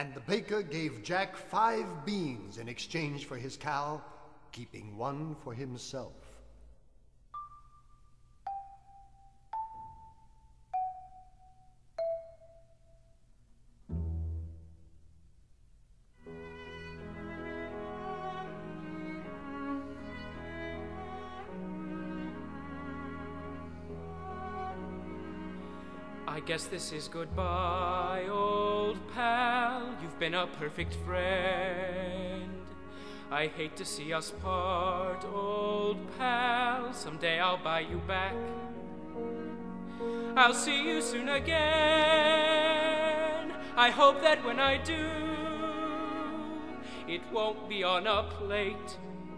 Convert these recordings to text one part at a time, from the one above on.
And the baker gave Jack 5 beans in exchange for his cow, keeping 1 for himself. I guess this is goodbye, old pal. You've been a perfect friend. I hate to see us part, old pal. Someday I'll buy you back. I'll see you soon again. I hope that when I do, it won't be on a plate.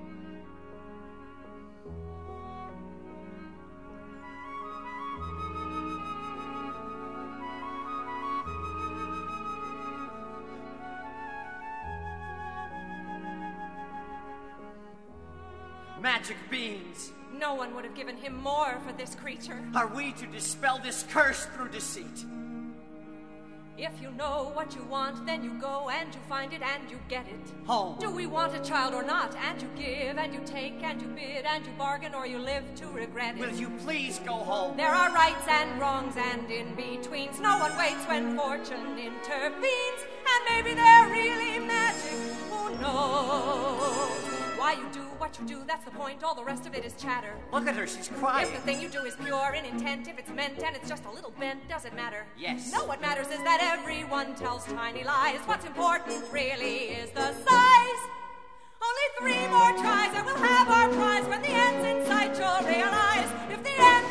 Magic beans. No one would have given him more for this creature. Are we to dispel this curse through deceit? If you know what you want, then you go and you find it and you get it. Home. Do we want a child or not? And you give and you take and you bid and you bargain, or you live to regret it. Will you please go home? There are rights and wrongs and in-betweens. No one waits when fortune intervenes. And maybe they're really magic. Who knows? Why you do what you do, that's the point. All the rest of it is chatter. Look at her, she's crying. If the thing you do is pure in intent, if it's meant and it's just a little bent, does it matter? Yes. No, what matters is that everyone tells tiny lies. What's important really is the size. Only 3 more tries and we'll have our prize. When the end's in sight, you'll realize if the end